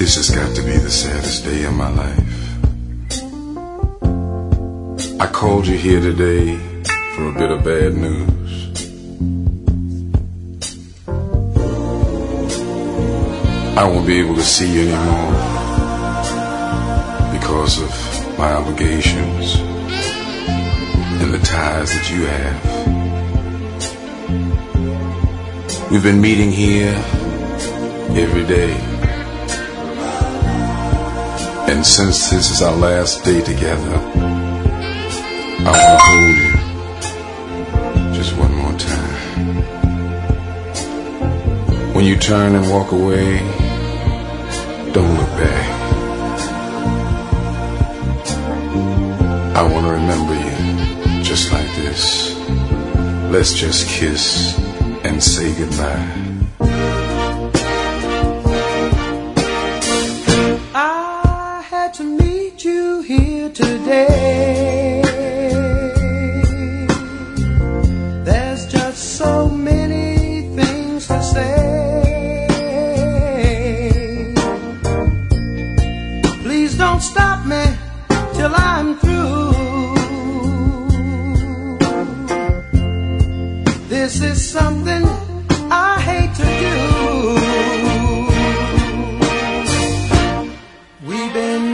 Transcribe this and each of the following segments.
This has got to be the saddest day of my life. I called you here today for a bit of bad news. I won't be able to see you anymore because of my obligations and the ties that you have. We've been meeting here every day. And since this is our last day together, I want to hold you just one more time. When you turn and walk away, don't look back. I want to remember you just like this. Let's just kiss and say goodbye. To meet you here today. There's just so many things to say. Please don't stop me till I'm through. This is something I hate to do. We've been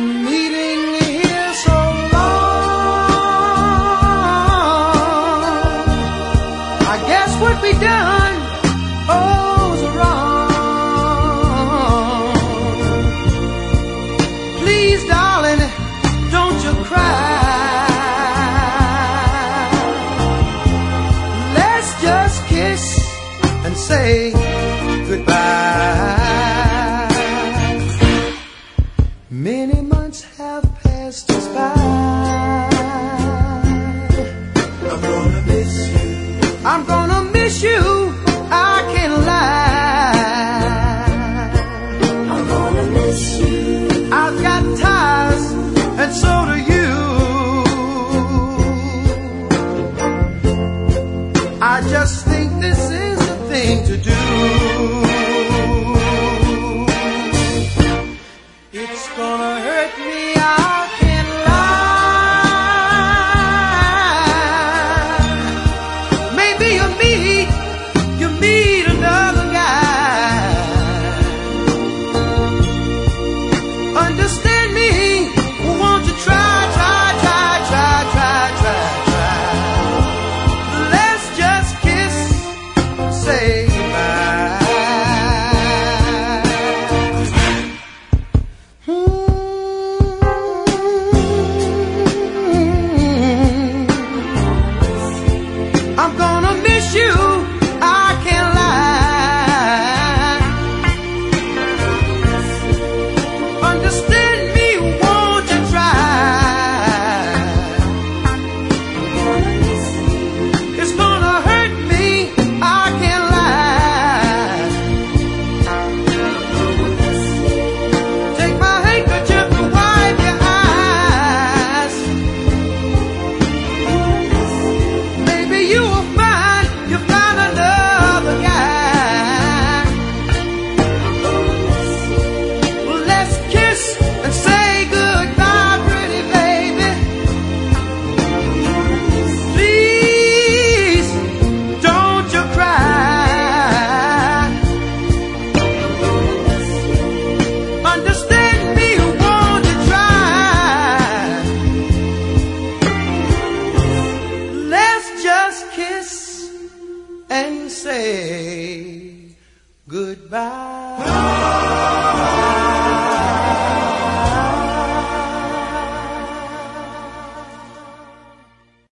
done, oh's wrong. Please, darling, don't you cry. Let's just kiss and say goodbye. Many months have passed us by. I'm gonna miss you. I'm gonna miss you, I can't lie. I'm gonna miss you. I've got ties, and so do you. I just think this is the thing to do. It's gonna hurt me, I can't lie. Maybe you meet another guy. Understand me, won't you try. Let's just kiss, say goodbye. I'm gonna miss you, I can't lie. Understand me, won't you try. It's gonna hurt me, I can't lie. Take my handkerchief and wipe your eyes. Maybe you will find another guy. Well, let's kiss and say goodbye, pretty baby. Please, don't you cry. Understand me, won't you try. Let's just kiss and say goodbye.